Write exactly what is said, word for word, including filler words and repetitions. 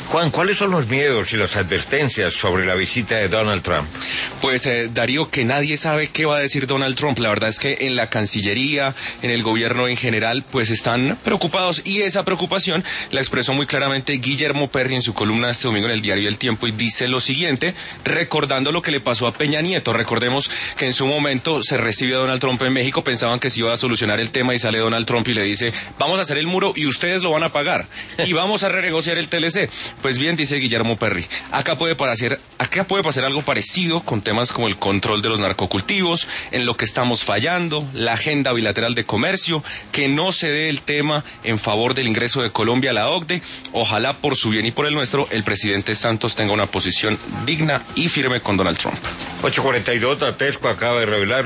Juan, ¿cuáles son los miedos y las advertencias sobre la visita de Donald Trump? Pues eh, Darío, que nadie sabe qué va a decir Donald Trump. La verdad es que en la Cancillería, en el gobierno en general, pues están preocupados, y esa preocupación la expresó muy claramente Guillermo Perry en su columna este domingo en el diario El Tiempo, y dice lo siguiente, recordando lo que le pasó a Peña Nieto. Recordemos que en su momento se recibe a Donald Trump en México, pensaban que se iba a solucionar el tema, y sale Donald Trump y le dice, vamos a hacer el muro y ustedes lo van a pagar, y vamos a renegociar el T L C. Pues bien, dice Guillermo Perry, acá puede pasar, acá puede pasar algo parecido con temas como el control de los narcocultivos, en lo que estamos fallando, la agenda bilateral de comercio, que no se dé el tema en favor del ingreso de Colombia a la O C D E. Ojalá por su bien y por el nuestro, el presidente Santos tenga una posición digna y firme con Donald Trump. ocho cuarenta y dos, Datesco acaba de revelar